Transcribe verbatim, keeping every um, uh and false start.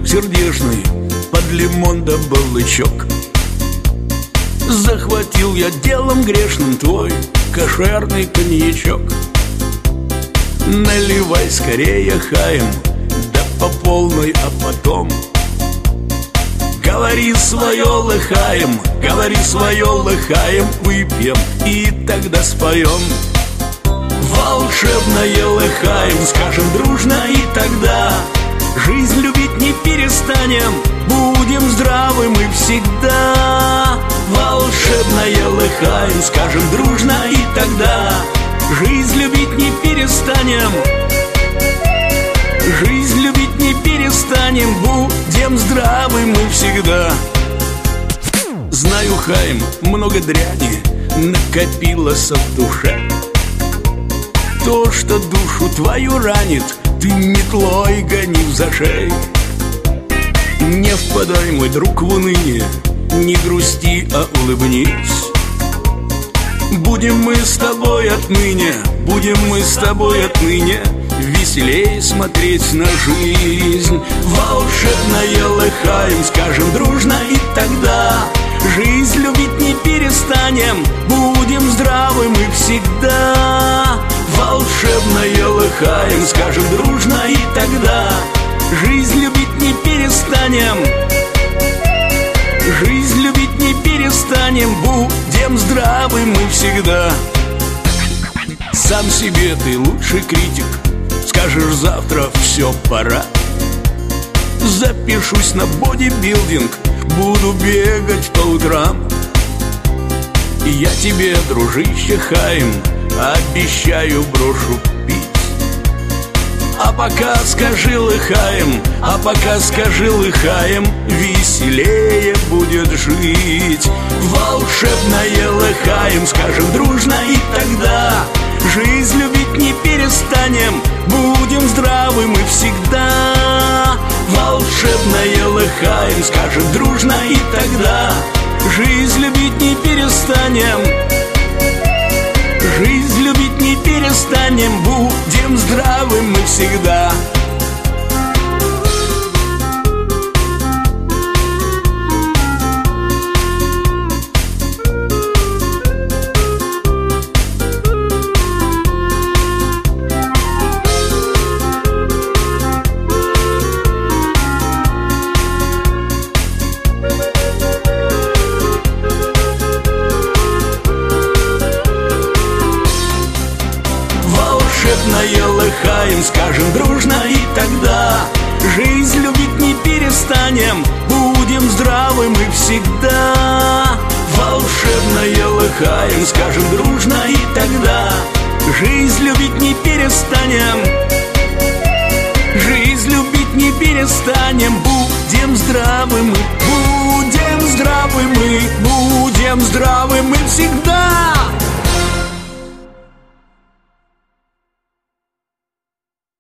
сердечный, под лимон да балычок. Захватил я делом грешным твой кошерный коньячок. Наливай скорее, хаем, да по полной, а потом говори свое лыхаем, говори свое лыхаем, выпьем и тогда споем. Волшебное лыхаем, скажем дружно и тогда жизнь любить не перестанем, будем здравы мы всегда. Волшебное лыхаем, скажем дружно и тогда жизнь любить не перестанем, жизнь любить не перестанем, будем здравы мы всегда. Знаю, хаем, много дряни накопилось в душе. То, что душу твою ранит, ты метлой гони в зашей. Не впадай, мой друг, в уныние, не грусти, а улыбнись. Будем мы с тобой отныне, будем мы с тобой отныне веселее смотреть на жизнь. Волшебное лыхаем, скажем дружно и тогда жизнь любить не перестанем, будем здравы мы всегда. Волшебное лыхаем, скажем дружно и тогда жизнь любить не перестанем, жизнь любить не перестанем, будем здравы мы всегда. Сам себе ты лучший критик, скажешь завтра все пора. Запишусь на бодибилдинг, буду бегать по утрам. Я тебе, дружище хаем, обещаю брошу пить. А пока скажи лыхаем, а пока скажи лыхаем, веселее будет жить. Волшебное лыхаем, скажем дружно и тогда жизнь любить не перестанем, будем здравы мы всегда. Волшебное лыхаем, скажем дружно и тогда жизнь любить не перестанем, жизнь любить не перестанем, будем здравы мы всегда. Волшебное лыхаем, скажем дружно и тогда жизнь любить не перестанем, будем здравы мы всегда. Волшебное лыхаем, скажем дружно и тогда жизнь любить не перестанем, жизнь любить не перестанем, будем здравы мы, будем здравы мы, будем здравы мы всегда.